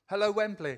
Hello, Wembley.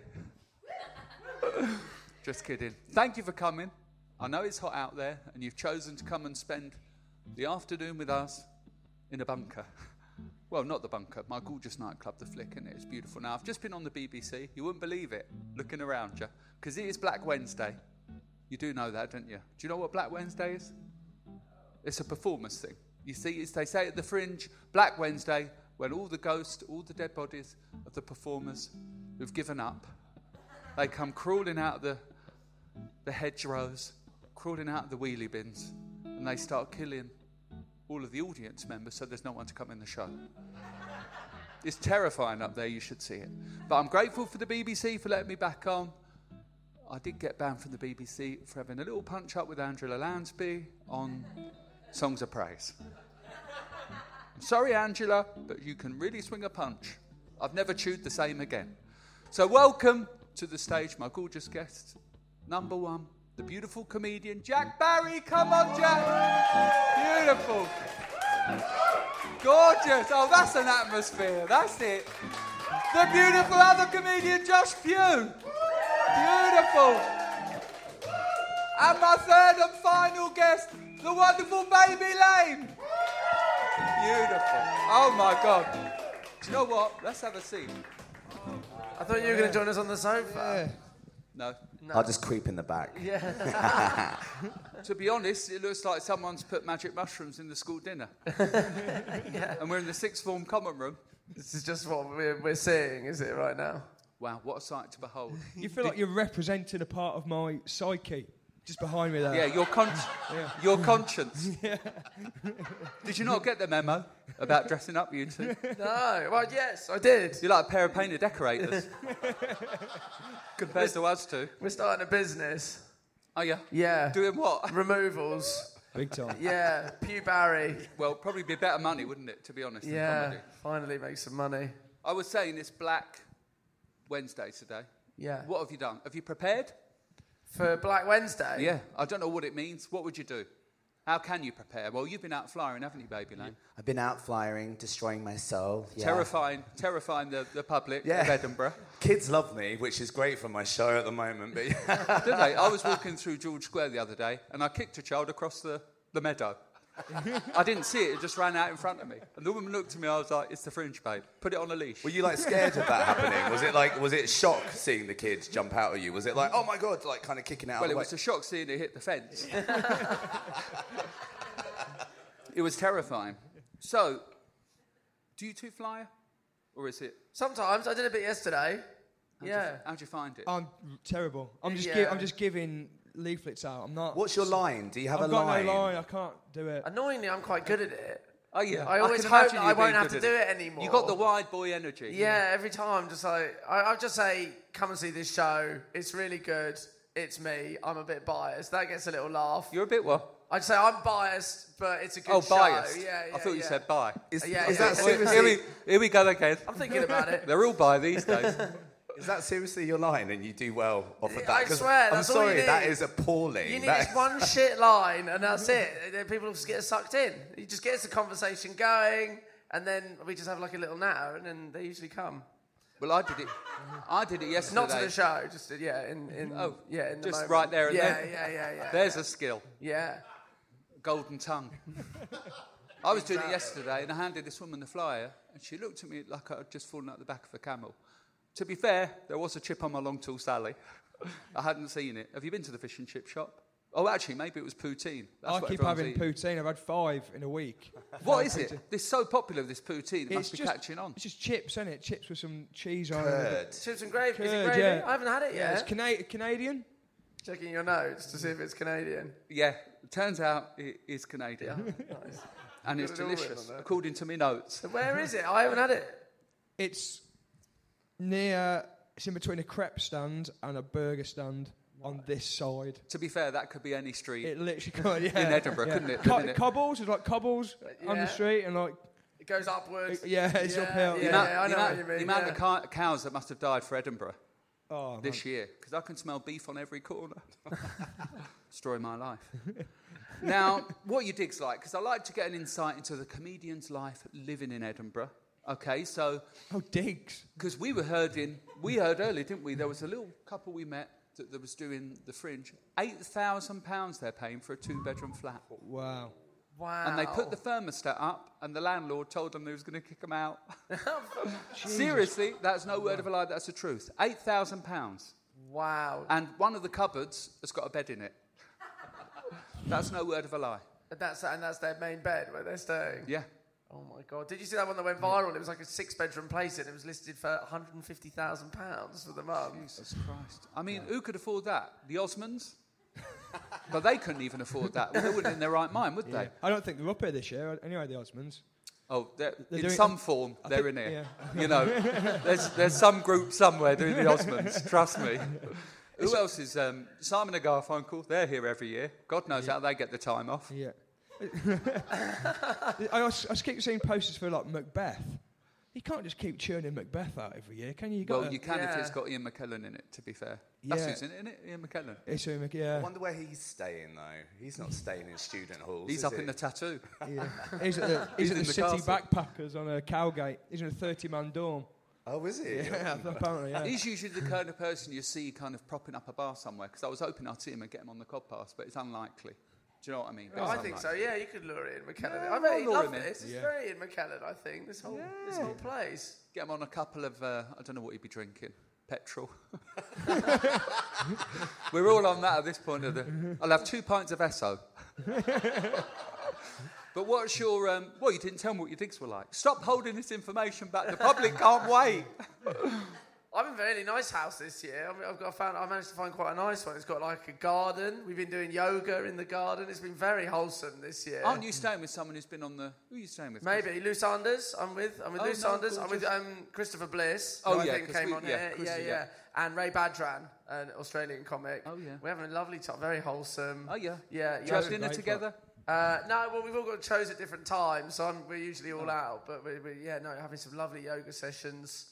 Just kidding. Thank you for coming. I know it's hot out there, and you've chosen to come and spend the afternoon with us in a bunker. Well, not the bunker, my gorgeous nightclub, The Flick, and it's beautiful. Now, I've just been on the BBC. You wouldn't believe it, looking around you, because it is Black Wednesday. You do know that, don't you? Do you know what Black Wednesday is? It's a performance thing. You see, they say at the Fringe, Black Wednesday, when all the ghosts, all the dead bodies of the performers who've given up, they come crawling out of the hedgerows, crawling out of the wheelie bins, and they start killing all of the audience members so there's no one to come in the show. It's terrifying up there, you should see it. But I'm grateful for the BBC for letting me back on. I did get banned from the BBC for having a little punch-up with Angela Lansbury on Songs of Praise. I'm sorry, Angela, but you can really swing a punch. I've never chewed the same again. So welcome to the stage, my gorgeous guest, number one, the beautiful comedian, Jack Barry. Come on, Jack. Beautiful. Gorgeous. Oh, that's an atmosphere. That's it. The beautiful other comedian, Josh Pugh. Beautiful. And my third and final guest, the wonderful Baby Lane. Beautiful. Oh, my God. Do you know what? Let's have a seat. I thought you were going to join us on the sofa. No. I'll just creep in the back. Yeah. To be honest, it looks like someone's put magic mushrooms in the school dinner. Yeah. And we're in the sixth form common room. This is just what we're seeing, is it, right now? Wow, what a sight to behold. You feel like you're representing a part of my psyche, just behind me there. Yeah, your conscience. Yeah. Did you not get the memo about dressing up, you two? No. Well, yes, I did. You're like a pair of painted decorators. Compared to us two. We're starting a business. Oh, yeah? Yeah. Doing what? Removals. Big time. Yeah. Pew Barry. Well, probably be better money, wouldn't it, to be honest, than comedy. Finally make some money. I was saying it's Black Wednesday today. Yeah. What have you done? Have you prepared? For Black Wednesday? Yeah. I don't know what it means. What would you do? How can you prepare? Well, you've been out flying, haven't you, Baby Lane? I've been out flying, destroying my soul. Yeah. Terrifying the public of Edinburgh. Kids love me, which is great for my show at the moment. But yeah. Did they? I was walking through George Square the other day, and I kicked a child across the meadow. I didn't see it just ran out in front of me. And the woman looked at me, I was like, it's the Fringe, babe. Put it on a leash. Were you like scared of that happening? Was it shock seeing the kids jump out at you? Was it like, oh my God, like kind of kicking out? Well, it was a shock seeing it hit the fence. It was terrifying. So, do you two fly? Or is it? Sometimes. I did a bit yesterday. How'd you find it? I'm terrible. I'm just giving leaflets out. I'm not. What's your line? Do you have a line? I've got no line. I can't do it. Annoyingly, I'm quite good at it. Oh, yeah. I always hope that I won't have to do it anymore. You got the wide boy energy. Yeah, every time. Just like I'll just say, come and see this show. It's really good. It's me. I'm a bit biased. That gets a little laugh. You're a bit what? I'd say I'm biased, but it's a good show. Oh, biased. Yeah, I thought you said bi. Is Yeah, that yeah. seriously? Here we go again. I'm thinking about it. They're all bi these days. Is that seriously your line, and you do well off of that? I 'Cause swear, I'm that's all you sorry, need. that is appalling. You need That this is- one shit line, and that's it. Then people just get sucked in. You just get the conversation going, and then we just have like a little natter, and then they usually come. Well, I did it yesterday. Not to the show, just in in the just moment. right there and yeah, then. Yeah. There's a skill. Yeah. Golden tongue. I was doing it yesterday, and I handed this woman the flyer, and she looked at me like I'd just fallen out the back of a camel. To be fair, there was a chip on my long tall Sally. I hadn't seen it. Have you been to the fish and chip shop? Oh, actually, maybe it was poutine. That's I what keep everyone's having eating. poutine. I've had 5 in a week. What is it? This is so popular, this poutine. It must be just, catching on. It's just chips, isn't it? Chips with some cheese on Curd. it. Chips and gravy. Is it Curd, gravy? yeah. I haven't had it yet. It's Canadian. Checking your notes to see if it's Canadian. Yeah, it turns out it is Canadian. Nice. And it's Got it all written delicious, on there. according to me notes. So where is it? I haven't had it. It's in between a crepe stand and a burger stand on this side. To be fair, that could be any street. It literally could, In Edinburgh, couldn't it? Couldn't it? Cobbles, there's like cobbles on Yeah. the street and like... It goes upwards. It's uphill. The Yeah, amount, I know what you mean. the amount of cows that must have died for Edinburgh Oh, this year, because I can smell beef on every corner. Story of my life. Now, what are your digs like? Because I like to get an insight into the comedian's life living in Edinburgh. Okay, so Oh, digs. because we heard earlier, didn't we? There was a little couple we met that was doing the Fringe. £8,000 they're paying for a 2-bedroom flat. Wow. Wow. And they put the thermostat up, and the landlord told them he was going to kick them out. Seriously, that's no word of a lie. That's the truth. £8,000, Wow. and one of the cupboards has got a bed in it. That's no word of a lie. And that's their main bed where they're staying. Yeah. Oh my God! Did you see that one that went viral? It was like a 6-bedroom place, and it was listed for £150,000 for the month. Jesus Christ. I mean, who could afford that? The Osmonds? But they couldn't even afford that. Well, they wouldn't in their right mind, would they? I don't think they're up here this year. Anyway, the Osmonds. Oh, they're in doing- some form, they're in here. Yeah. You know, there's some group somewhere doing the Osmonds, trust me. Who else is... Simon and Garfunkel, they're here every year. God knows how they get the time off. Yeah. I keep seeing posters for like Macbeth. You can't just keep churning Macbeth out every year, can you? Well, you can if it's got Ian McKellen in it, to be fair. That's who's in it, Ian McKellen. It's Ian I yeah. wonder where he's staying, though. He's not staying in student halls. He's is up he? in the tattoo. Yeah. He's at the, He's at in the the City castle. Backpackers on a Cowgate. He's in a 30-man dorm. Oh, is he? Yeah, apparently, yeah. He's usually the kind of person you see kind of propping up a bar somewhere, because I was hoping I'd see him and get him on the Cod Pass, but it's unlikely. Do you know what I mean? Oh, I It's think unlikely. so. Yeah, you could lure Ian McKellen. Yeah, I bet he'd I'll lure love him in. this. It's Yeah. very Ian McKellen, I think. This whole place. Get him on a couple of, I don't know what he'd be drinking. Petrol. We're all on that at this point of the... I'll have 2 pints of Esso. But what's your... well, you didn't tell me what your digs were like. Stop holding this information back. The public can't wait. I'm in a really nice house this year. I mean, I managed to find quite a nice one. It's got like a garden. We've been doing yoga in the garden. It's been very wholesome this year. Aren't you staying with someone who's been on the... Who are you staying with? Maybe Lou Sanders. I'm with Oh, Lou no, Sanders. I'm with gorgeous. Christopher Bliss. Oh, who I yeah, think 'cause came we- on yeah, here. Chrissy, Yeah, yeah. and Ray Badran, an Australian comic. Oh, yeah. We're having a lovely time. Very wholesome. Oh, yeah. Yeah. Do you have yoga. dinner together? No, well, we've all got shows at different times, so we're usually all out. But we're having some lovely yoga sessions.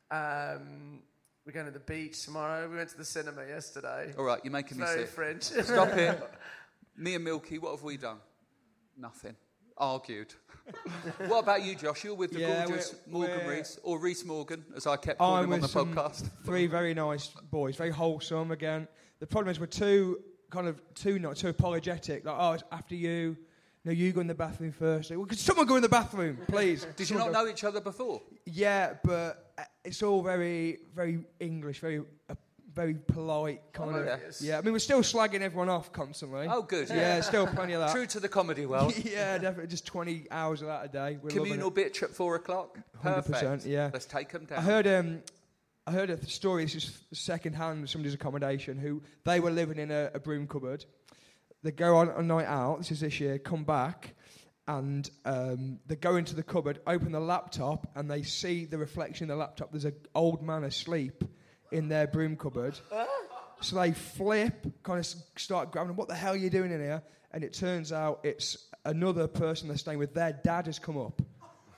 We're going to the beach tomorrow. We went to the cinema yesterday. All right, you're making me Very sick. French. Stop it. Me and Milky, what have we done? Nothing. Argued. What about you, Josh? You're with the gorgeous Morgan we're- Rees, or Rees Morgan, as I kept calling him on the podcast. 3 very nice boys, very wholesome again. The problem is we're too apologetic. Like, oh, it's after you. No, you go in the bathroom first. Like, well, could someone go in the bathroom, please? Did you not know each other before? Yeah, but it's all very, very English, very polite kind of. yeah. Yeah, I mean, we're still slagging everyone off constantly. Oh, good. Yeah, still plenty of that. True to the comedy world. Yeah, definitely. Just 20 hours of that a day. We're Communal loving bitch at 4 o'clock. 100%, Perfect. yeah. Let's take them it. down. I heard a story. This is second hand. Somebody's accommodation. Who they were living in a broom cupboard. They go on a night out. This year. Come back. And they go into the cupboard, open the laptop, and they see the reflection in the laptop. There's an old man asleep in their broom cupboard. So they flip, kind of start grabbing him. What the hell are you doing in here? And it turns out it's another person they're staying with. Their dad has come up.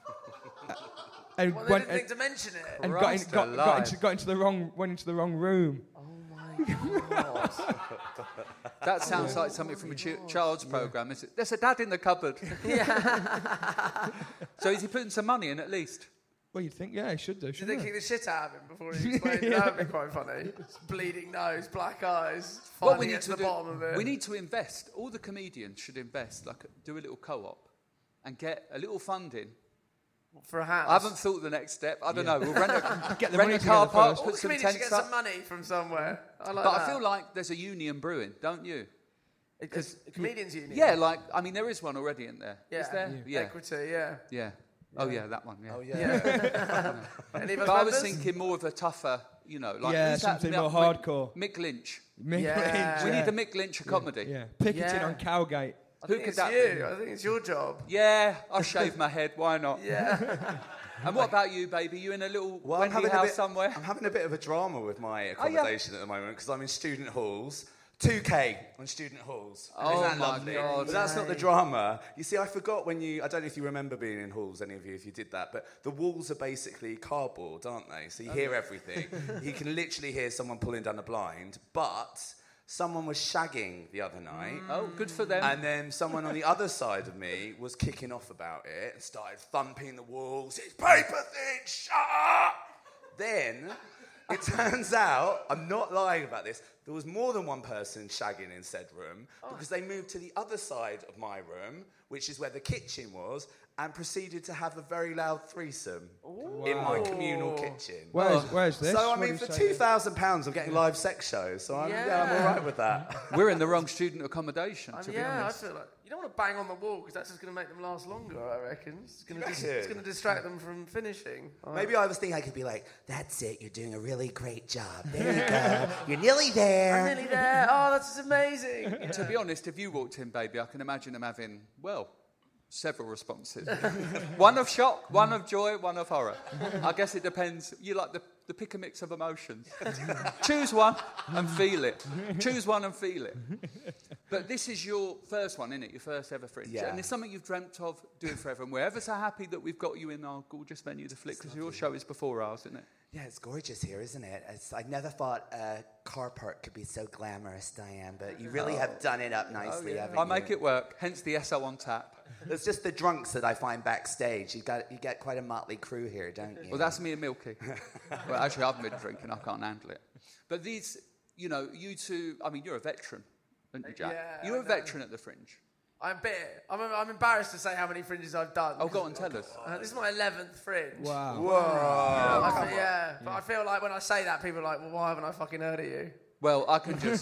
And Well, they didn't think to mention it. and Christ went alive. into the wrong room. Oh my God. That sounds like something from a child's programme, is it? There's a dad in the cupboard. Yeah. So is he putting some money in at least? Well, you'd think, yeah, he should do. Did shouldn't they he? kick the shit out of him before he explained it? That would be quite funny. Bleeding nose, black eyes, What finally get to the bottom of it. We need to invest. All the comedians should invest, like do a little co-op and get a little funding. For a house. I haven't thought the next step. I don't know. We'll rent a, Get the rent money a car together park, first. All put the some comedians should tents get up. some money from somewhere. I like But that. I feel like there's a union brewing, don't you? Because comedians union. Yeah, like, I mean, there is one already in there. Yeah. Is there? Yeah. Equity, yeah. Yeah. Oh, yeah, that one, yeah. Oh, yeah. Any of us But I was members? thinking more of a tougher, you know, like... Yeah, who's that? something more hardcore. Mick Lynch. Mick Yeah. Lynch, We yeah. need a Mick Lynch comedy. Yeah, picketing Yeah. on Cowgate. I Who think could it's that you. be? I think it's your job. Yeah, I'll shave my head. Why not? Yeah. And what about you, baby? You in a little Well, Wendy house somewhere? I'm having a bit of a drama with my yeah. accommodation at the moment because I'm in student halls. 2K on student halls. Oh Isn't that my lovely? God. But that's not the drama. You see, I forgot when I don't know if you remember being in halls, any of you, if you did that, but the walls are basically cardboard, aren't they? So you hear everything. You can literally hear someone pulling down a blind, but Someone was shagging the other night. Oh, good for them. And then someone on the other side of me was kicking off about it and started thumping the walls. It's paper thin, shut up! Then, it turns out, I'm not lying about this, there was more than one person shagging in said room because they moved to the other side of my room, which is where the kitchen was, and proceeded to have a very loud threesome in my communal kitchen. Where's this? So, I What mean, do for you say? £2,000, I'm getting live sex shows, so I'm all right with that. We're in the wrong student accommodation, to be I honest. feel like you don't want to bang on the wall because that's just going to make them last longer, I reckon. It's going reckon? to distract them from finishing. Maybe I was thinking I could be like, that's it, you're doing a really great job. There you go. You're nearly there. I'm nearly there. Oh, that's amazing. To be honest, if you walked in, baby, I can imagine them having, well, several responses. One of shock, one of joy, one of horror. I guess it depends. You like the pick and mix of emotions. Choose one and feel it. Choose one and feel it. But this is your first one, isn't it? Your first ever Fringe. Yeah. And it's something you've dreamt of doing forever. And we're ever so happy that we've got you in our gorgeous venue, The Flick, because your show is before ours, isn't it? Yeah, it's gorgeous here, isn't it? I never thought a car park could be so glamorous, Diane, but you really have done it up nicely, haven't you? I make it work, hence the SO on tap. It's just the drunks that I find backstage. You get quite a motley crew here, don't you? Well, that's me and Milky. Well, actually, I've been drinking. I can't handle it. But these, you know, you two, I mean, you're a veteran, aren't you, Jack? Yeah, You're I a know. veteran at the Fringe. I'm embarrassed to say how many Fringes I've done. Oh, go on, tell us. This is my 11th Fringe. Wow. Whoa. But I feel like when I say that, people are like, well, why haven't I fucking heard of you? Well, I can just,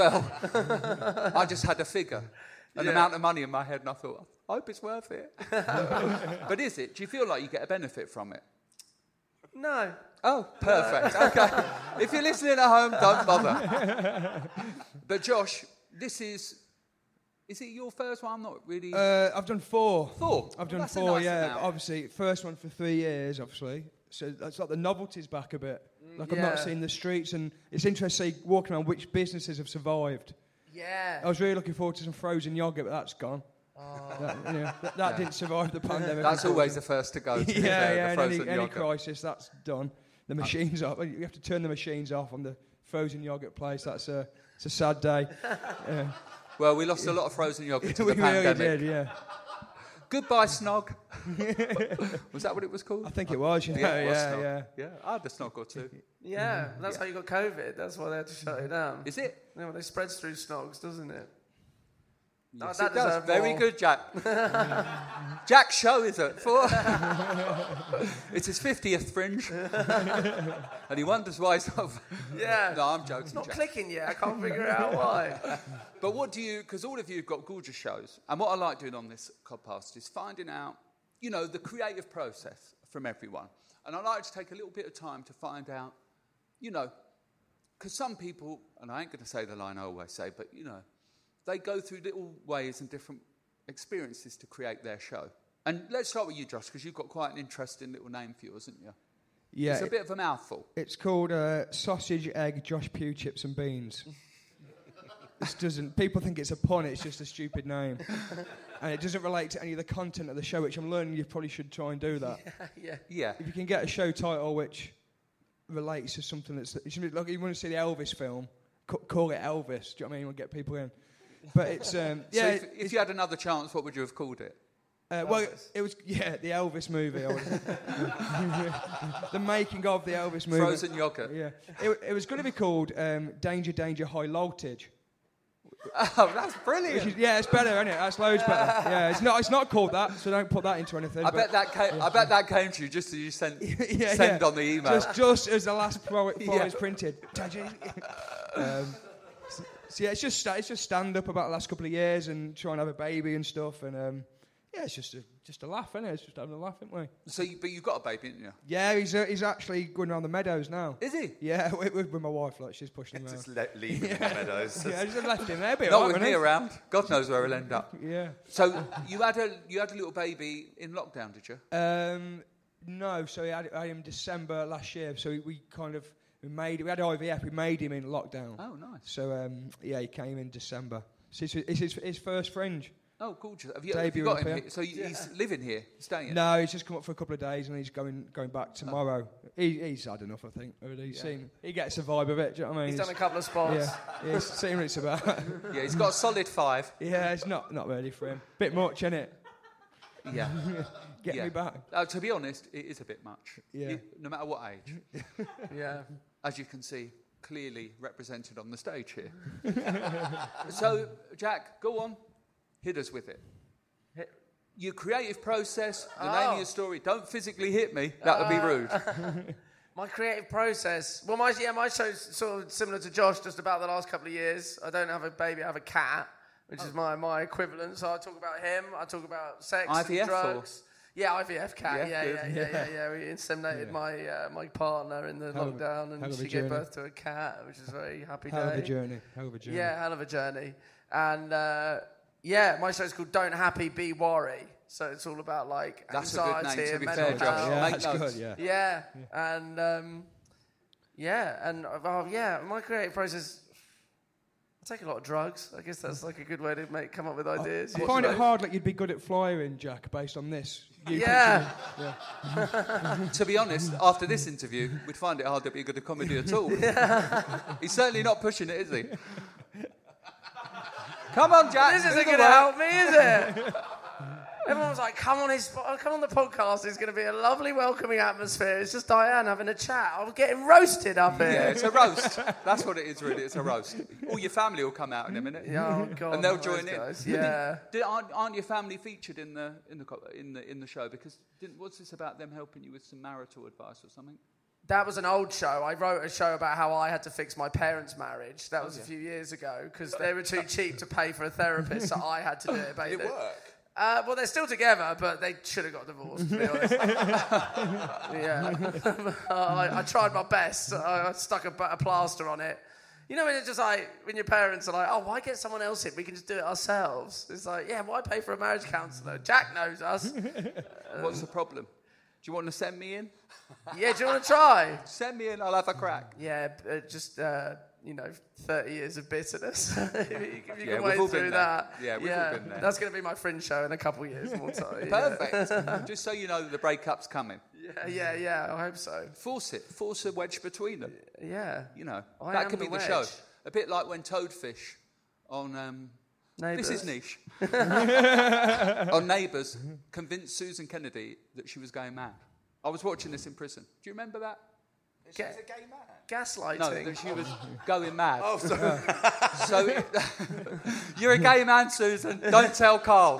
I just had a figure, an amount of money in my head, and I thought, I hope it's worth it. But is it? Do you feel like you get a benefit from it? No. Oh, perfect. Okay. If you're listening at home, don't bother. But Josh, this is it your first one? I'm not really... I've done 4. 4? I've done That's a 4, nice yeah. amount. Obviously, first one for 3 years, obviously. So that's like the novelty's back a bit. Like I've not seen the streets, and it's interesting walking around which businesses have survived. Yeah. I was really looking forward to some frozen yogurt, but that's gone. That didn't survive the pandemic. That's always the first to go. To yeah, the in frozen any yogurt. crisis, that's done. The machines off. You have to turn the machines off on the frozen yogurt place. It's a sad day. Well, we lost a lot of frozen yogurt to We the really pandemic. did, yeah. Goodbye, Snog. Was that what it was called? I think it was, it was Snog. yeah. Yeah, I had a Snog or two. Yeah, that's how you got COVID. That's why they had to shut it down. Is it? Yeah, well, it spreads through snogs, doesn't it? Yes, that it does. deserved Very more. good, Jack. Jack's show is at 4. It's his 50th Fringe. And he wonders why he's off. Yeah. No, I'm joking, It's not Jack. clicking yet. I can't figure out why. But what do you... Because all of you have got gorgeous shows. And what I like doing on this podcast is finding out, you know, the creative process from everyone. And I like to take a little bit of time to find out, you know, because some people, and I ain't going to say the line I always say, but, you know, they go through little ways and different experiences to create their show. And let's start with you, Josh, because you've got quite an interesting little name for yours, haven't you? Yeah, It's a bit of a mouthful. it's called Sausage, Egg, Josh Pugh, Chips and Beans. This doesn't... People think it's a pun, it's just a stupid name. And it doesn't relate to any of the content of the show, which I'm learning you probably should try and do that. Yeah. If you can get a show title which relates to something that's... Like, you want to see the Elvis film, call it Elvis. Do you know what I mean? You want to get people in. But it's... So if you had another chance, what would you have called it? Well, it was... Yeah, the Elvis movie. The making of the Elvis movie. Frozen yogurt. Yeah. It was going to be called Danger, Danger, High Voltage. Oh, that's brilliant. Yeah, it's better, isn't it? That's loads better. Yeah, it's not called that, so don't put that into anything. I bet that came to you just as you send on the email. Just as the last before it's printed. So yeah, it's just stand up about the last couple of years and trying to have a baby and stuff, and yeah, it's just a laugh, isn't it? It's just having a laugh, isn't we? So, but you've got a baby, haven't you? Yeah, he's actually going around the meadows now. Is he? Yeah, with my wife, like she's pushing him around. Just leave him in the meadows. Yeah, I just left him there. Not with me around. God knows where he'll end up. Yeah. So you had a little baby in lockdown, did you? No, so I had him December last year. So we had IVF. We made him in lockdown. Oh, nice. So yeah, he came in December. So it's his first Fringe. Oh, gorgeous. Have you Debut got up him here. here? So he's living here, staying here? No, he's just come up for a couple of days and he's going back tomorrow. He's had enough, I think. Really. He gets a vibe of it. Do you know what I mean? He's done a couple of spots. Yeah, he's seen what it's about. Yeah, he's got a solid 5. Yeah, it's not really for him. Bit much, isn't it? Yeah. Get me back. To be honest, it is a bit much. Yeah. No matter what age. Yeah. As you can see, clearly represented on the stage here. So, Jack, go on. Hit us with it. Your creative process, the name of your story. Don't physically hit me. That would be rude. My creative process. Well, my show's sort of similar to Josh, just about the last couple of years. I don't have a baby, I have a cat, which is my equivalent. So I talk about him. I talk about sex IVF and drugs. Yeah, IVF cat. Yeah, Yeah. We inseminated my partner in the lockdown, and she gave birth to a cat, which is a very happy day. Hell of a journey. Yeah, hell of a journey. And my show's called Don't Happy, Be Worry. So it's all about like That's a anxiety good name, to and be mental fair, Josh. health. Yeah, Make that's notes. good. My creative process. I take a lot of drugs. I guess that's like a good way to come up with ideas. I find it hard like you'd be good at flying, Jack, based on this. Yeah. To be honest, after this interview, we'd find it hard to be good at comedy at all. He's certainly not pushing it, is he? Come on, Jack. This do isn't the going to work. help me, is it? Everyone was like, come on the podcast. It's going to be a lovely, welcoming atmosphere. It's just Diane having a chat. I'm getting roasted up here. Yeah, it's a roast. That's what it is, really. It's a roast. All your family will come out in a minute. Oh, God. And they'll those join guys. in. Yeah. Aren't your family featured in the show? Because what's this about them helping you with some marital advice or something? That was an old show. I wrote a show about how I had to fix my parents' marriage. That was a few years ago because they were too cheap to pay for a therapist, so I had to do it. Did it work? Well, they're still together, but they should have got divorced, to be honest. Yeah. I tried my best. I stuck a plaster on it. You know, when it's just like, when your parents are like, oh, why get someone else in? We can just do it ourselves. It's like, yeah, why pay for a marriage counsellor? Jack knows us. What's the problem? Do you want to send me in? Yeah, do you want to try? Send me in, I'll have a crack. Yeah, just 30 years of bitterness. if you Yeah, can we've all wade through been that. there. Yeah, we've all been there. That's going to be my fringe show in a couple of years. More time. Perfect. Just so you know that the breakup's coming. Yeah, I hope so. Force it. Force a wedge between them. Yeah. You know, I that am could be the the show. wedge. A bit like when Toadfish on... Neighbours. This is niche. On Neighbours convinced Susan Kennedy that she was going mad. I was watching this in prison. Do you remember that? She was a gay man. Gaslighting. No, that she was going mad. Oh, sorry. So, you're a gay man, Susan. Don't tell Carl.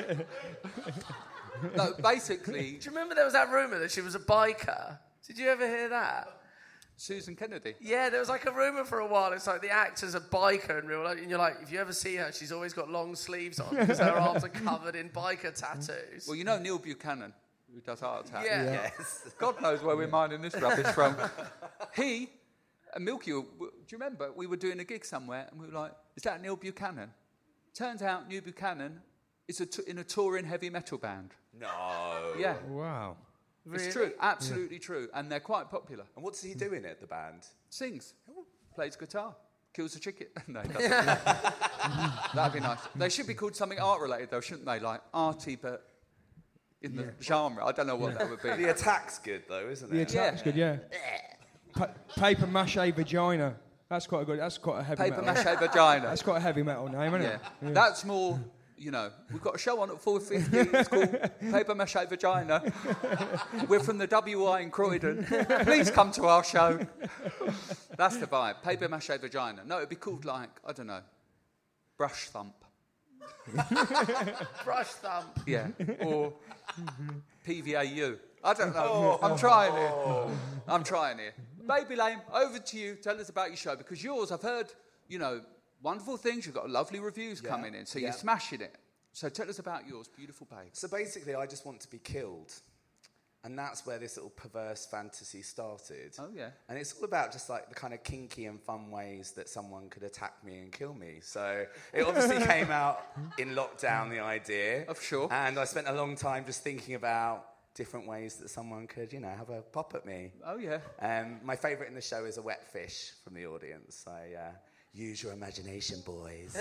No, basically, Do you remember there was that rumour that she was a biker? Did you ever hear that? Susan Kennedy. Yeah, there was like a rumour for a while. It's like the actor's a biker in real life. And you're like, if you ever see her, she's always got long sleeves on because her arms are covered in biker tattoos. Well, you know Neil Buchanan, who does Heart Attack. Yeah. Yes. God knows where we're minding this rubbish from. He and Milky, do you remember? We were doing a gig somewhere and we were like, is that Neil Buchanan? Turns out Neil Buchanan is in a touring heavy metal band. No. Yeah, Wow. it's true. Absolutely true. And they're quite popular. And what's he doing at the band? Sings, plays guitar, kills a chicken. No, he doesn't. That'd be nice. They should be called something art-related, though, shouldn't they? Like arty, but in the genre. I don't know what that would be. The Attack's good, though, isn't The it? attack's good, yeah. Paper mache vagina. That's quite a heavy Paper metal. mache vagina. That's quite a heavy metal name, isn't Yeah. it? That's more, we've got a show on at 4:50. It's called Paper Mache Vagina. We're from the WI in Croydon. Please come to our show. That's the vibe. Paper Mache Vagina. No, it'd be called like, I don't know, Brush Thump. Brush thump. Yeah. Or PVAU. I don't know. I'm trying here. Baby Lame, over to you. Tell us about your show. Because yours, I've heard, wonderful things. You've got lovely reviews coming in. So you're smashing it. So tell us about yours, beautiful babe. So basically, I just want to be killed. And that's where this little perverse fantasy started. Oh, yeah. And it's all about just like the kind of kinky and fun ways that someone could attack me and kill me. So it obviously came out in lockdown, the idea. Of sure. And I spent a long time just thinking about different ways that someone could, have a pop at me. Oh, yeah. My favourite in the show is a wet fish from the audience. Use your imagination, boys.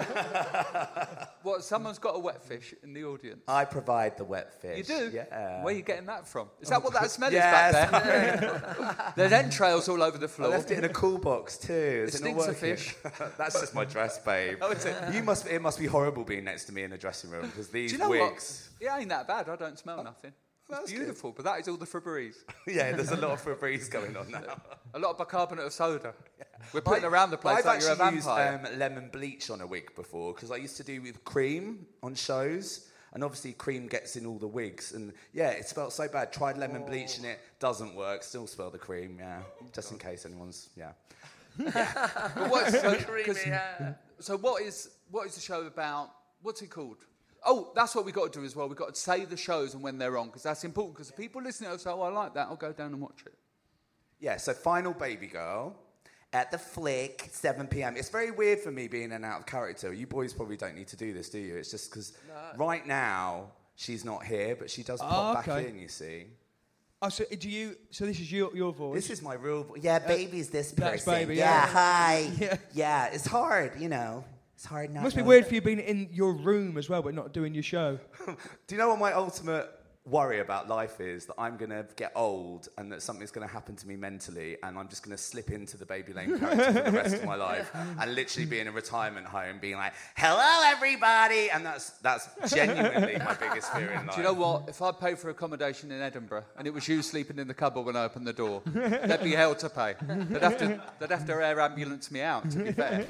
What, someone's got a wet fish in the audience? I provide the wet fish. You do? Yeah. Where are you getting that from? Is that what that smell is back there? There's entrails all over the I floor. left it in a cool box too. It stinks of fish. That's just my dress, babe. Oh, is it? It must be horrible being next to me in the dressing room because these Do you know wigs. what? It ain't that bad. I don't smell nothing. It's that's beautiful, but that is all the Febreze. Yeah, there's a lot of Febreze going on now. A lot of bicarbonate of soda. We're putting around the place I've like you're a actually vampire. used lemon bleach on a wig before because I used to do with cream on shows. And obviously cream gets in all the wigs. And yeah, it smelled so bad. Tried lemon bleach and it doesn't work. Still smell the cream, yeah. Just in case anyone's, yeah. But what's, Creamy hair. so what is the show about? What's it called? Oh, that's what we got to do as well. We've got to say the shows and when they're on because that's important. Because the people listening will say, "Oh, I like that. I'll go down and watch it." Yeah, so Final Baby Girl. At the Flick, 7 p.m. It's very weird for me being an out of character. You boys probably don't need to do this, do you? It's just because right now she's not here, but she does pop back in, you see. Oh, so this is your voice? This is my real voice. Yeah, baby's this person. That's baby, yeah. yeah. Hi. Yeah. Yeah, it's hard, you know. It's hard not It must be knowing. weird for you being in your room as well, but not doing your show. Do you know what my ultimate worry about life is? That I'm going to get old and that something's going to happen to me mentally and I'm just going to slip into the Baby Lane character for the rest of my life and literally be in a retirement home being like, hello, everybody. And that's genuinely my biggest fear in life. Do you know what? If I paid for accommodation in Edinburgh and it was you sleeping in the cupboard when I opened the door, there'd be hell to pay. They'd have to air ambulance me out, to be fair.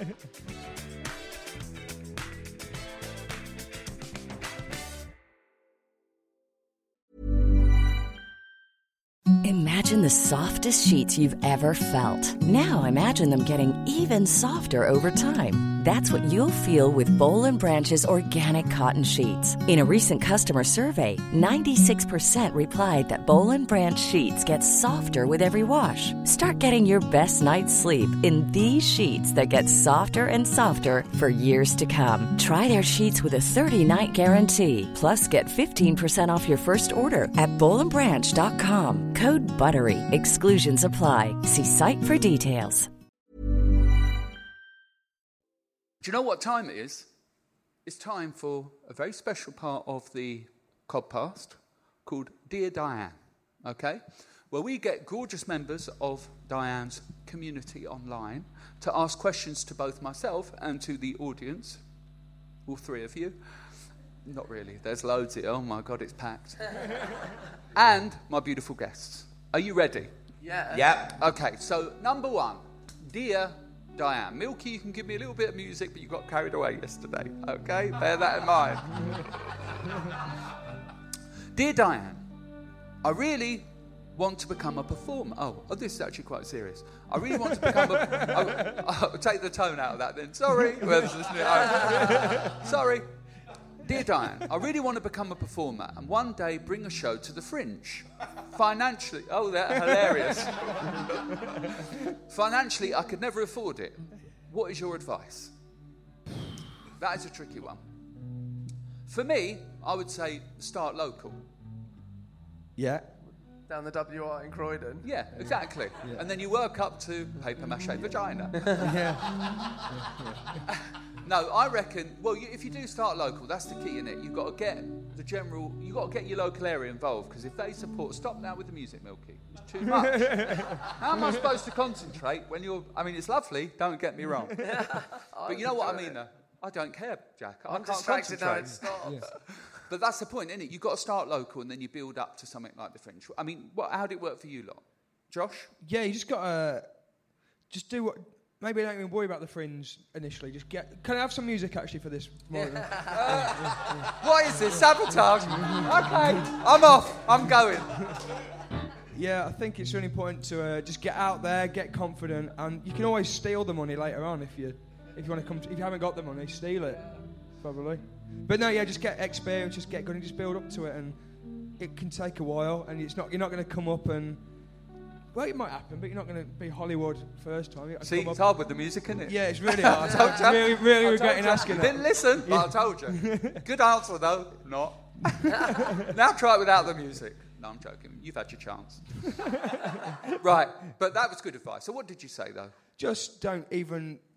Imagine the softest sheets you've ever felt. Now imagine them getting even softer over time. That's what you'll feel with Boll & Branch's organic cotton sheets. In a recent customer survey, 96% replied that Boll & Branch sheets get softer with every wash. Start getting your best night's sleep in these sheets that get softer and softer for years to come. Try their sheets with a 30-night guarantee. Plus, get 15% off your first order at bollandbranch.com. Code BUTTERY. Exclusions apply. See site for details. Do you know what time it is? It's time for a very special part of the Codcast called Dear Diane, okay? Where we get gorgeous members of Diane's community online to ask questions to both myself and to the audience, all three of you. Not really, there's loads here. Oh my God, it's packed. And my beautiful guests. Are you ready? Yeah. Yep. Okay, so number one, Dear Diane. Milky, you can give me a little bit of music, but you got carried away yesterday, okay? Bear that in mind. Dear Diane, I really want to become a performer. Oh, this is actually quite serious. I really want to become I'll take the tone out of that then. Sorry. Whoever's listening at home. Sorry. Dear Diane, I really want to become a performer and one day bring a show to the Fringe. Financially, they're hilarious. Financially, I could never afford it. What is your advice? That is a tricky one. For me, I would say start local. Yeah. Down the WI in Croydon. Yeah, exactly. Yeah. And then you work up to paper mache vagina. No, I reckon, if you do start local, that's the key, innit? You've got to get you've got to get your local area involved, because if they support, stop now with the music, Milky. It's too much. How am I supposed to concentrate when it's lovely, don't get me wrong. But you know what I mean, though? I don't care, Jack. I I'm can't distracted now, concentrate. it stops. But that's the point, isn't it? You've got to start local and then you build up to something like the Fringe. I mean, how did it work for you lot? Josh? Yeah, you just got to just do what... Maybe don't even worry about the Fringe initially. Just get... Can I have some music, actually, for this morning? What is this? Sabotage? Okay, I'm off. I'm going. Yeah, I think it's really important to just get out there, get confident, and you can always steal the money later on if you want to come. If you haven't got the money, steal it, probably. But no, yeah, just get experience, just get good, and just build up to it. And it can take a while, and you're not going to come up and. Well, it might happen, but you're not going to be Hollywood first time. See, it's hard with the music, isn't it? Yeah, it's really hard. I'm really regretting asking that. Didn't listen, but I told you. Good answer, though. Not. Now try it without the music. No, I'm joking. You've had your chance. Right, but that was good advice. So what did you say, though? Just don't even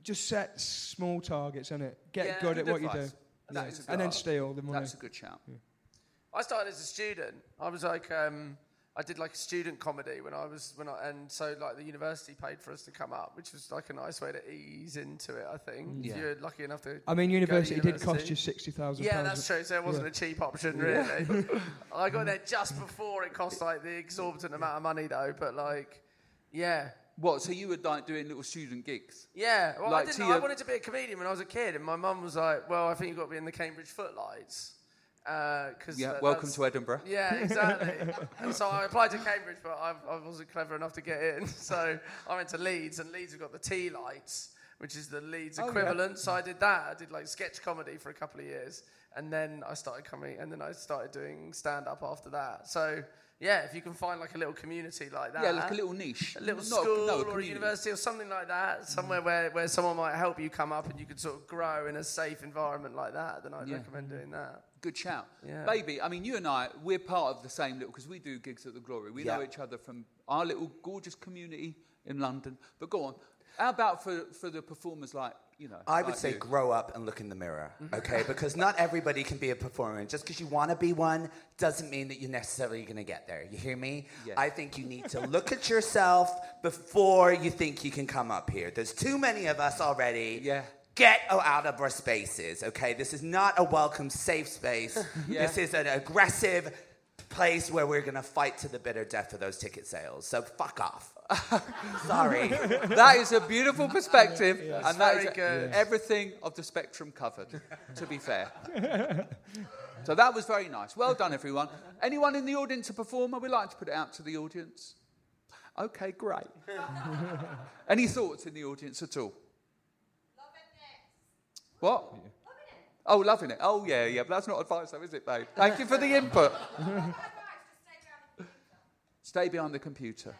just set small targets, innit? Get Yeah, good at good what you do. advice. That is a good And then art. steal the money. That's a good shout. I started as a student. I was like, I did like a student comedy and so like the university paid for us to come up, which was like a nice way to ease into it. I think Yeah. if you're lucky enough to. I mean, go to university did cost you £60,000. Yeah, that's true. So it wasn't a cheap option, really. I got there just before it cost like the exorbitant amount of money, though. But like, yeah. What? So you were like doing little student gigs? Yeah, well, Like I wanted to be a comedian when I was a kid, and my mum was like, "Well, I think you've got to be in the Cambridge Footlights." Welcome to Edinburgh. Yeah, exactly. And so I applied to Cambridge, but I wasn't clever enough to get in. So I went to Leeds, and Leeds have got the Tea Lights, which is the Leeds equivalent. So I did that. I did like sketch comedy for a couple of years, and then I started coming, and then I started doing stand-up after that. So yeah, if you can find like a little community like that. Yeah, like a little niche. A little Not school or a community. university or something like that, somewhere where someone might help you come up and you could sort of grow in a safe environment like that, then I'd recommend doing that. Good shout. Yeah. Baby, I mean, you and I, we're part of the same little, because we do gigs at the Glory. We know each other from our little gorgeous community in London. But go on. How about for the performers like, you know? I would like say you? grow up and look in the mirror, okay? Because not everybody can be a performer. Just because you want to be one doesn't mean that you're necessarily going to get there. You hear me? Yeah. I think you need to look at yourself before you think you can come up here. There's too many of us already. Yeah. Get out of our spaces, okay? This is not a welcome, safe space. Yeah. This is an aggressive place where we're going to fight to the bitter death for those ticket sales. So fuck off. Sorry. That is a beautiful perspective, and that is very good. everything of the spectrum covered, to be fair. So that was very nice. Well done, everyone. Anyone in the audience a performer? We'd like to put it out to the audience. Okay, great. Any thoughts in the audience at all? What? Oh, loving it. Oh, yeah, but that's not advice, though, is it, babe? Thank you for the input. Stay behind the computer.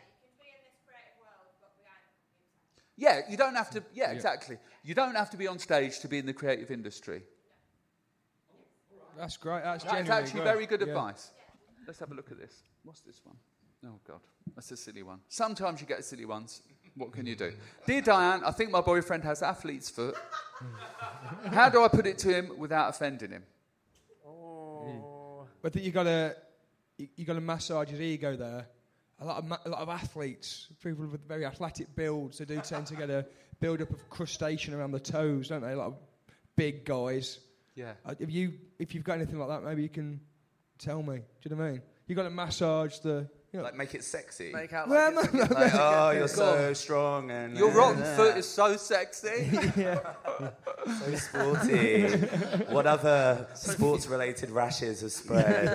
Yeah, you don't have to. Yeah, exactly. You don't have to be on stage to be in the creative industry. That's great. That's That's genuinely actually great. very good Yeah. advice. Let's have a look at this. What's this one? Oh, God. That's a silly one. Sometimes you get silly ones. What can you do? Dear Diane, I think my boyfriend has athlete's foot. How do I put it to him without offending him? But I think you gotta massage his ego there. A lot of athletes, people with very athletic builds, they do tend to get a build-up of crustacean around the toes, don't they? A lot of big guys. Yeah. If you've got anything like that, maybe you can tell me. Do you know what I mean? You got to massage the. You know, Like, make it sexy. Make out Well, like no, it's Like, oh, you're so strong and Your rotten foot is so sexy. so sporty. What other sports-related rashes have spread?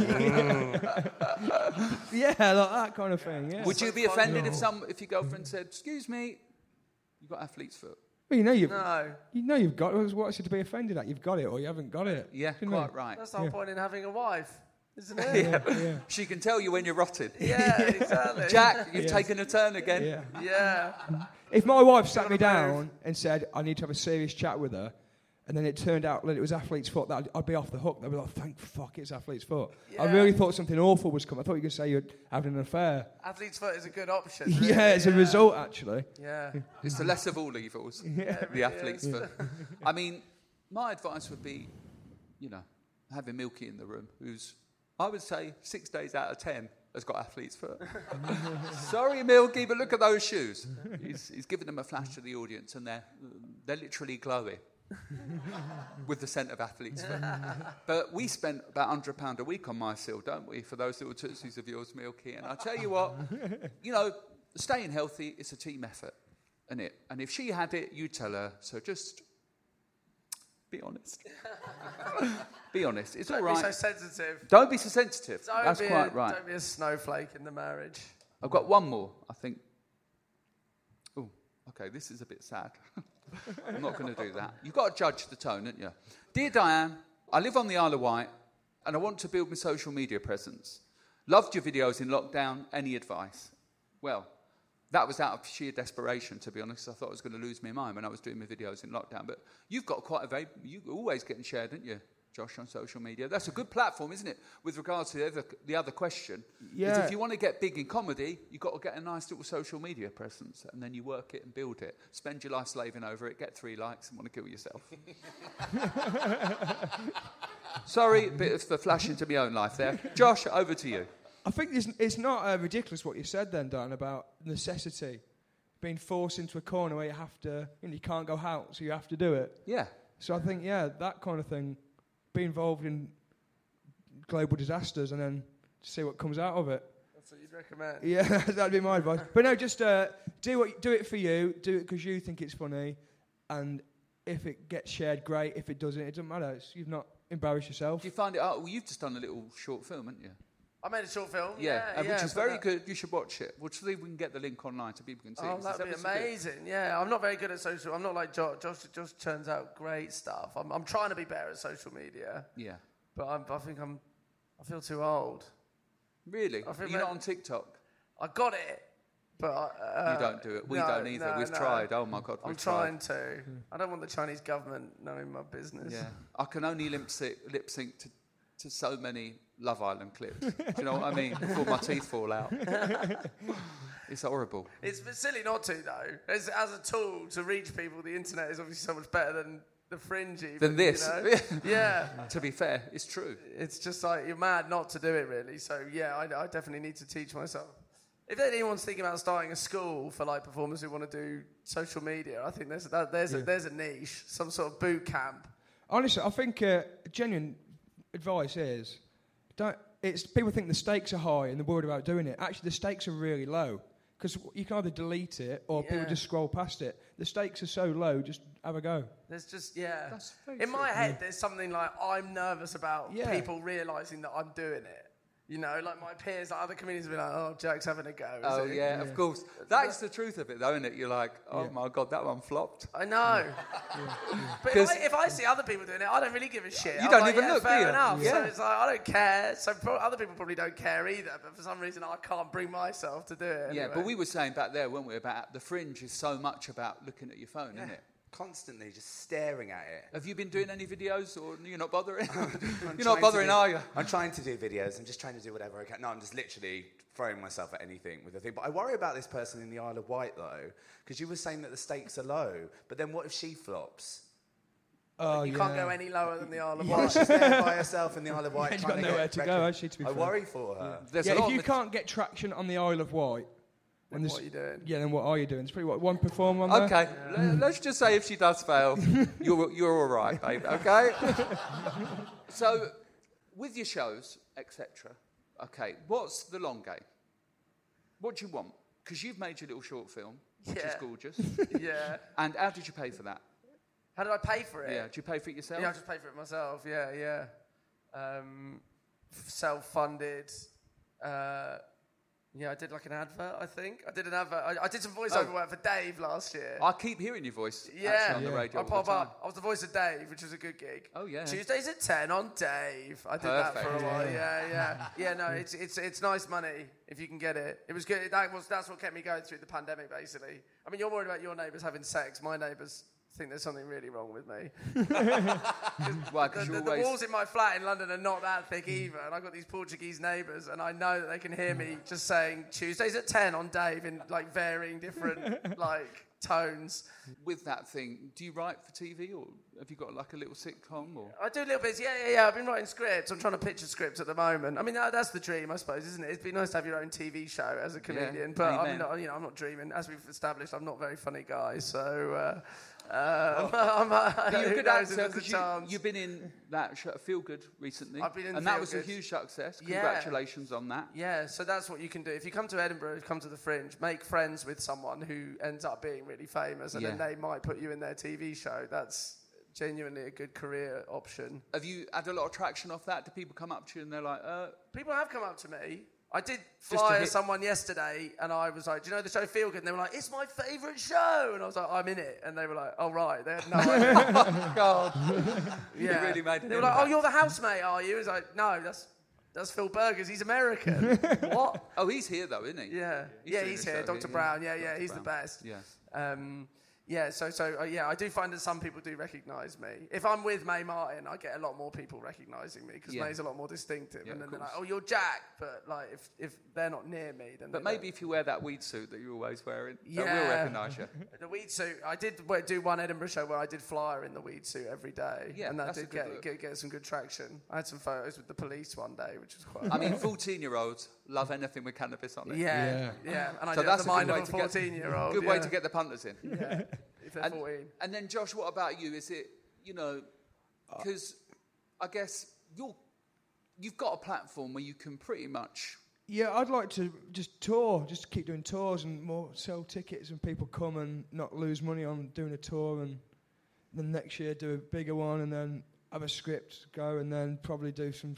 yeah, like that kind of thing. Yeah. Would you be offended if your girlfriend said, "Excuse me, you got athlete's foot"? Well, you've got it. What's it to be offended at? You've got it, or you haven't got it. Yeah, You know what I quite right. That's the whole point in having a wife, isn't it? Yeah. She can tell you when you're rotted. Yeah, exactly. Jack, you've taken a turn again. Yeah. Yeah. If my wife sat me down and said I need to have a serious chat with her, and then it turned out that it was athlete's foot, that I'd be off the hook. They'd be like, "Thank fuck, it's athlete's foot." I Yeah. really thought something awful was coming. I thought you were going to say you're having an affair. Athlete's foot is a good option. Really. Yeah, it's a result actually. Yeah. It's the less of all evils, the athlete's foot. I mean, my advice would be, having Milky in the room, who's, I would say, 6 days out of 10 has got athlete's foot. Sorry, Milky, but look at those shoes. He's giving them a flash to the audience, and they're literally glowing with the scent of athlete's foot. But we spent about £100 a week on MySeal, don't we, for those little tootsies of yours, Milky? And I tell you what, staying healthy is a team effort, isn't it? And if she had it, you'd tell her. So just be honest. Be honest. It's all right. Don't be so sensitive. Don't be so sensitive. That's quite right. Don't be a snowflake in the marriage. I've got one more, I think. Oh, okay, this is a bit sad. I'm not going to do that. You've got to judge the tone, haven't you? Dear Diane, I live on the Isle of Wight and I want to build my social media presence. Loved your videos in lockdown. Any advice? Well, that was out of sheer desperation, to be honest. I thought I was going to lose my mind when I was doing my videos in lockdown. But you've got quite you're always getting shared, aren't you? Josh, on social media. That's a good platform, isn't it? With regards to the other question. Yeah. Is if you want to get big in comedy, you've got to get a nice little social media presence, and then you work it and build it. Spend your life slaving over it, get 3 likes, and want to kill yourself. Sorry, a bit of the flash into my own life there. Josh, over to you. I think it's not ridiculous what you said then, Dan, about necessity. Being forced into a corner where you have to, you can't go out, so you have to do it. Yeah. So I think, that kind of thing, be involved in global disasters and then see what comes out of it. That's what you'd recommend. Yeah, that'd be my advice. But no, just do it for you. Do it because you think it's funny, and if it gets shared, great. If it doesn't, it doesn't matter. You've not embarrassed yourself. Do you find it? Oh, well, you've just done a little short film, haven't you? I made a short film. Which is very good. You should watch it. We'll see if we can get the link online so people can see it. Oh, that'd be amazing. Yeah, I'm not very good at social. I'm not like Josh. Josh turns out great stuff. I'm trying to be better at social media. Yeah. But I feel too old. Really? You're not on TikTok? I got it, but you don't do it. We don't either. We've tried. Oh my God, I'm trying to. I don't want the Chinese government knowing my business. Yeah. I can only lip sync to so many Love Island clips. Do you know what I mean? Before my teeth fall out. It's horrible. It's silly not to, though. As a tool to reach people, the internet is obviously so much better than the Fringe even. Than this. You know? Yeah. To be fair, it's true. It's just like, you're mad not to do it, really. So, yeah, I definitely need to teach myself. If anyone's thinking about starting a school for like performers who want to do social media, I think there's a niche, some sort of boot camp. Honestly, I think genuine advice is, people think the stakes are high and they're worried about doing it. Actually, the stakes are really low because you can either delete it or people just scroll past it. The stakes are so low, just have a go. There's just, in my head, there's something like, I'm nervous about people realising that I'm doing it. You know, like my peers, like other comedians will be like, oh, Jack's having a go. Of course. That's the truth of it, though, isn't it? You're like, oh, my God, that one flopped. I know. But if I see other people doing it, I don't really give a shit. You don't even look, fair do you? enough. Yeah. So it's like, I don't care. So other people probably don't care either, but for some reason I can't bring myself to do it anyway. Yeah, but we were saying back there, weren't we, about the Fringe is so much about looking at your phone, isn't it? Constantly just staring at it. Have you been doing any videos, or you're not bothering? You're not bothering, are you? I'm trying to do videos. I'm just trying to do whatever I can. No, I'm just literally throwing myself at anything with the thing. But I worry about this person in the Isle of Wight, though, because you were saying that the stakes are low. But then what if she flops? Oh, you can't go any lower than the Isle of Wight. Well, she's there by herself in the Isle of Wight. She's got nowhere to go, actually, to be fair. I worry for her. If you can't get traction on the Isle of Wight, then what are you doing? Yeah, then what are you doing? It's pretty one performer on there. Okay, let's just say if she does fail, you're all right, babe. Okay. So, with your shows, etc. Okay, what's the long game? What do you want? Because you've made your little short film, which is gorgeous. Yeah. And how did you pay for that? How did I pay for it? Yeah, did you pay for it yourself? Yeah, I just paid for it myself. Yeah. Self-funded. Yeah, I did like an advert, I think. I did an advert. I did some voiceover work for Dave last year. I keep hearing your voice actually on the radio. I pop up. I was the voice of Dave, which was a good gig. Oh, yeah. Tuesdays at 10 on Dave. I did that for a while. Yeah. Yeah, no, it's nice money if you can get it. It was good. That's what kept me going through the pandemic, basically. I mean, you're worried about your neighbours having sex. My neighbours think there's something really wrong with me. Why? The walls in my flat in London are not that thick either, and I've got these Portuguese neighbours, and I know that they can hear me just saying Tuesdays at 10 on Dave in like varying different like tones. With that thing, do you write for TV, or have you got like a little sitcom? Or I do little bits. Yeah. I've been writing scripts. I'm trying to pitch a script at the moment. I mean, that's the dream, I suppose, isn't it? It'd be nice to have your own TV show as a comedian, but I'm not dreaming. As we've established, I'm not a very funny guy, so. But you're a good actor because you've been in that show, Feel Good, recently. I've been in and Feel that was Good. a huge success. Congratulations on that. Yeah, so that's what you can do. If you come to Edinburgh, come to the Fringe, make friends with someone who ends up being really famous, and then they might put you in their TV show. That's genuinely a good career option. Have you had a lot of traction off that? Do people come up to you and they're like, People have come up to me. I did flyer someone yesterday, and I was like, do you know the show Feel Good? And they were like, it's my favourite show. And I was like, I'm in it. And they were like, oh, right. They had no idea. oh, God. Yeah. You really made it. They were like, oh, you're the housemate, are you? I was like, no, that's Phil Burgers. He's American. What? Oh, he's here, though, isn't he? Yeah. He's here. Dr. Brown. Yeah, he's the best. Yeah. Yeah, I do find that some people do recognise me. If I'm with Mae Martin, I get a lot more people recognising me because Mae's a lot more distinctive. Yeah, and then they're like, "Oh, you're Jack," but like if they're not near me, then. But maybe if you wear that weed suit that you're always wearing, they will Yeah. recognise you. The weed suit. I did do one Edinburgh show where I did flyer in the weed suit every day, Yeah, and that that's a did good get some good traction. I had some photos with the police one day, which was quite. I mean, 14-year-olds love anything with cannabis on it. Yeah. And I So do that's have the mind a of a good way to get 14-year-old. good way to get the punters in. Yeah, if they're 14. And then, Josh, what about you? Is it, because I guess you've got a platform where you can pretty much... Yeah, I'd like to just tour, just keep doing tours and more sell tickets and people come and not lose money on doing a tour, and then next year do a bigger one and then have a script go and then probably do some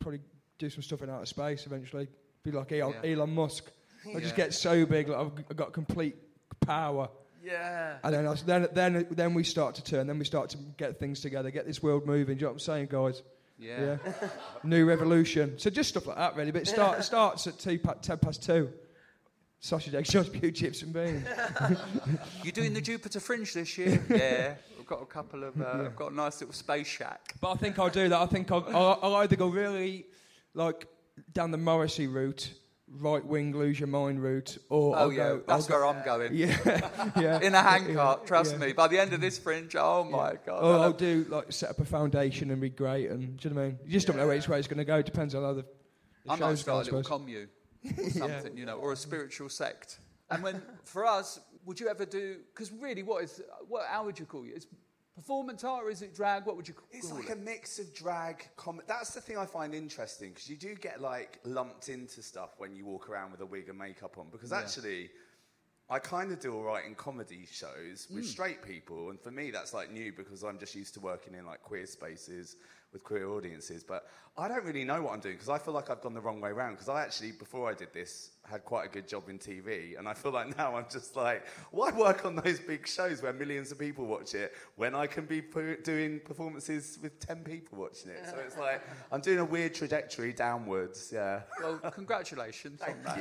stuff in outer space eventually. Be like Elon Musk. I just get so big, like I've got complete power. Yeah. And then we start to turn. Then we start to get things together, get this world moving. Do you know what I'm saying, guys? Yeah. New revolution. So just stuff like that, really. But it starts at 10:02. Sausage, eggs, Josh, pew, chips and beans. You doing the Jupiter Fringe this year? Yeah. We've got a couple of... I've got a nice little space shack. But I think I'll do that. I think I'll either go really, like, down the Morrissey route, right-wing, lose your mind route, or that's where I'm going. Yeah. In a handcart, trust me. By the end of this Fringe, oh my God. Or I'll do, like, set up a foundation and be great, and do you know what I mean? You just don't know which way it's going to go. It depends on how the I might show's start a going, I little suppose. commune or something, or a spiritual sect. And for us, would you ever do... Because really, how would you call it? It's performance art, or is it drag? What would you call it? It's like a mix of drag, comedy. That's the thing I find interesting, because you do get, like, lumped into stuff when you walk around with a wig and makeup on. Because actually, I kind of do all right in comedy shows with straight people. And for me, that's, like, new, because I'm just used to working in, like, queer spaces with queer audiences. But I don't really know what I'm doing, because I feel like I've gone the wrong way around. Because I actually, before I did this, had quite a good job in TV, and I feel like now I'm just like, why work on those big shows where millions of people watch it when I can be doing performances with 10 people watching it? So it's like, I'm doing a weird trajectory downwards, yeah. Well, congratulations on that.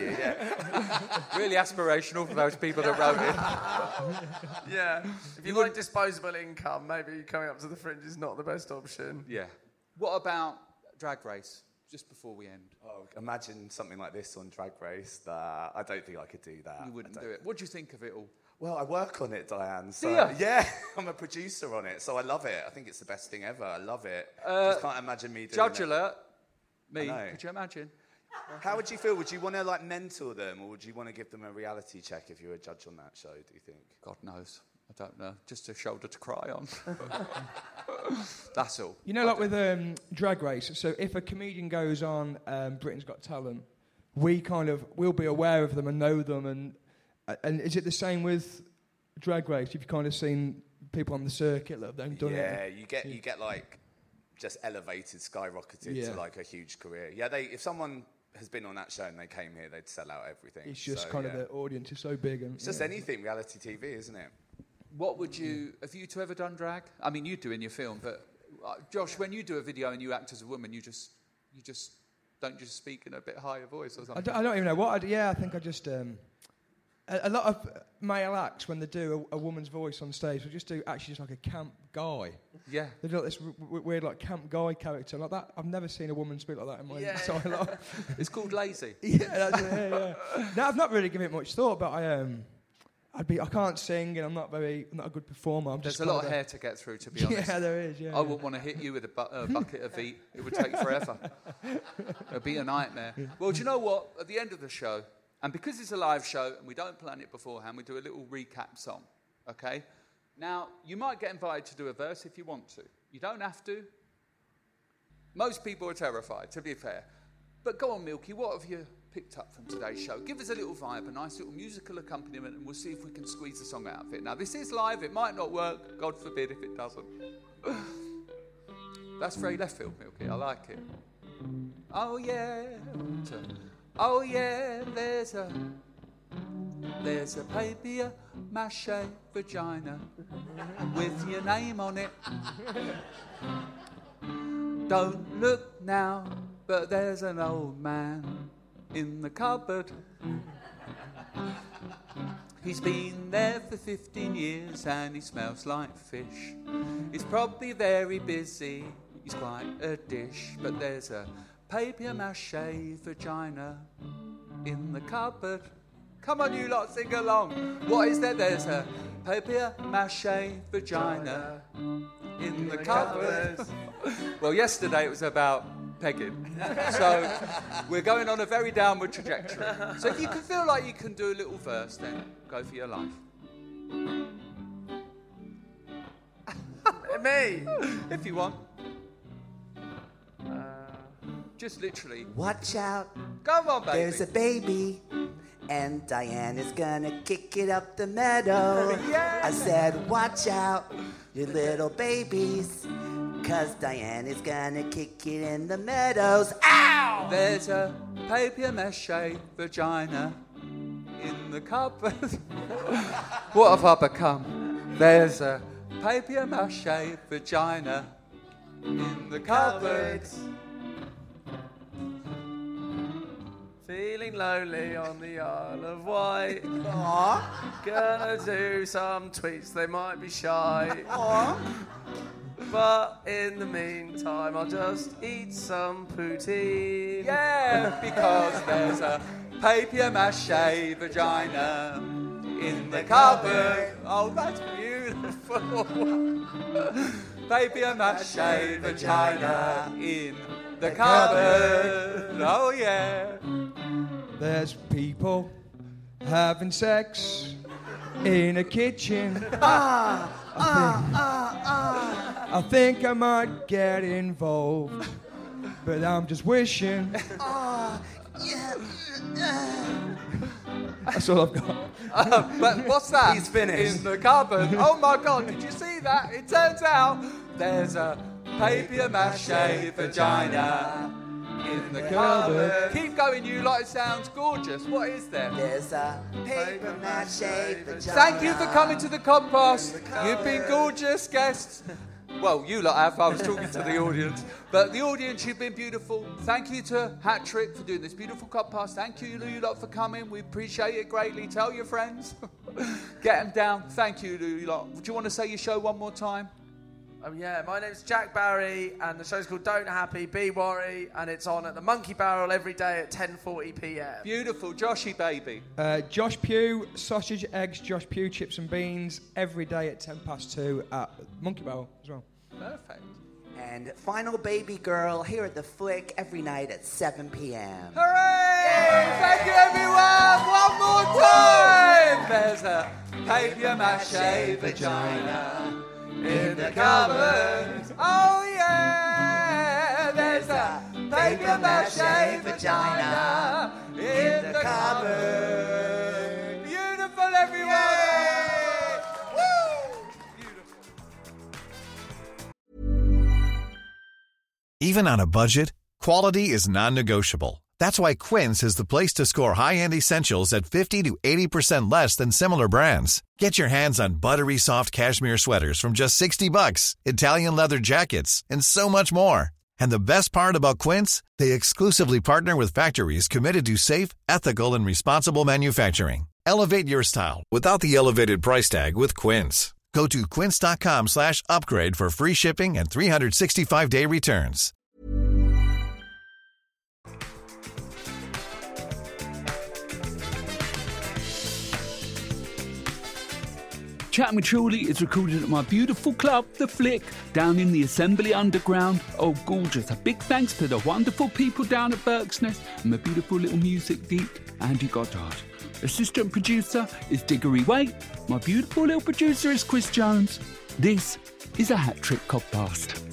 Yeah. Really aspirational for those people that wrote it. Yeah. If you like disposable income, maybe coming up to the Fringe is not the best option. Yeah. What about Drag Race, just before we end? Oh, imagine something like this on Drag Race. I don't think I could do that. You wouldn't do it. What do you think of it all? Well, I work on it, Diane. So, Do you? yeah, I'm a producer on it, so I love it. I think it's the best thing ever. I love it. Just can't imagine me doing Judge it. alert. Me. I know. Could you imagine? How would you feel? Would you want to, like, mentor them, or would you want to give them a reality check if you were a judge on that show, do you think? God knows. I don't know. Just a shoulder to cry on. That's all. You know, like with Drag Race, so if a comedian goes on Britain's Got Talent, we'll be aware of them and know them, and is it the same with Drag Race? Have you kind of seen people on the circuit that have done it? Yeah, you get like just elevated, skyrocketed to like a huge career. Yeah, if someone has been on that show and they came here, they'd sell out everything. It's just the audience is so big. And, it's just anything, reality TV, isn't it? What would you... Have you two ever done drag? I mean, you do in your film, but Josh, when you do a video and you act as a woman, you just don't just speak in a bit higher voice or something? I don't even know what I think I just... a lot of male acts, when they do a woman's voice on stage, will just do actually just like a camp guy. Yeah. They do like this weird like camp guy character like that. I've never seen a woman speak like that in my entire life. It's called lazy. Yeah, that's it. Yeah. No, I've not really given it much thought, but I can't sing and I'm not a good performer. There's a lot of hair to get through, to be honest. Yeah, there is. Yeah. I wouldn't want to hit you with a bucket of Veet. It would take forever. It'd be a nightmare. Well, do you know what? At the end of the show, and because it's a live show and we don't plan it beforehand, we do a little recap song, okay? Now, you might get invited to do a verse if you want to. You don't have to. Most people are terrified, to be fair. But go on, Milky, what have you picked up from today's show? Give us a little vibe, a nice little musical accompaniment, and we'll see if we can squeeze a song out of it. Now, this is live. It might not work. God forbid if it doesn't. That's very left field, Milky. I like it. Oh, yeah. Oh, yeah, there's a papier mache vagina with your name on it. Don't look now, but there's an old man in the cupboard. He's been there for 15 years and he smells like fish. He's probably very busy, he's quite a dish. But there's a papier-mâché vagina in the cupboard. Come on, you lot, sing along. What is there? There's a papier-mâché vagina in the cupboard. Well, yesterday it was about pegging. So we're going on a very downward trajectory. So if you can feel like you can do a little verse, then go for your life. Me? If you want. Just literally. Watch out, Come on, baby. there's a baby, and Diane is gonna kick it up the meadow. Yes. I said, watch out, you little babies, 'cause Diane is gonna kick it in the meadows. Ow! There's a papier-mâché vagina in the cupboard. What have I become? There's a papier-mâché vagina in the cupboard. Feeling lonely on the Isle of Wight. Gonna do some tweets, they might be shy. But in the meantime, I'll just eat some poutine. Yeah, because there's a papier-mâché vagina in the cupboard. Oh, that's beautiful. Papier-mâché vagina in the cupboard. Oh, yeah. There's people having sex in a kitchen. I think I might get involved, but I'm just wishing. That's all I've got. But what's that? He's finished. In the cupboard. Oh my God, did you see that? It turns out there's a papier-mâché vagina in the cupboard. Keep going, you lot, it sounds gorgeous. What is there? There's a paper-mache vagina. Thank you for coming to the Codcast. You've been gorgeous guests. Well, you lot have. I was talking to the audience. But the audience, you've been beautiful. Thank you to Hat Trick for doing this beautiful Codcast. Thank you lot for coming. We appreciate it greatly. Tell your friends. Get them down. Thank you lot. Do you want to say your show one more time? Oh yeah, my name's Jack Barry, and the show's called Don't Happy, Be Worry, and it's on at the Monkey Barrel every day at 10:40 p.m. Beautiful. Joshy baby. Josh Pugh, sausage, eggs, Josh Pugh, chips and beans, every day at 2:10 at Monkey Barrel as well. Perfect. And Final Baby Girl here at the Flick every night at 7 p.m. Hooray! Thank you, everyone. One more time. There's a papier-mâché vagina in the cupboard. Oh yeah. There's a papier-mâché vagina in the cupboard. Beautiful, everyone. Woo! Beautiful. Even on a budget, quality is non-negotiable. That's why Quince is the place to score high-end essentials at 50 to 80% less than similar brands. Get your hands on buttery soft cashmere sweaters from just $60, Italian leather jackets, and so much more. And the best part about Quince, they exclusively partner with factories committed to safe, ethical, and responsible manufacturing. Elevate your style without the elevated price tag with Quince. Go to quince.com/upgrade for free shipping and 365-day returns. Chatting with Truly is recorded at my beautiful club, The Flick, down in the Assembly Underground. Oh, gorgeous. A big thanks to the wonderful people down at Berksness and my beautiful little music geek, Andy Goddard. Assistant producer is Diggory Waite. My beautiful little producer is Chris Jones. This is a Hat Trick Codcast.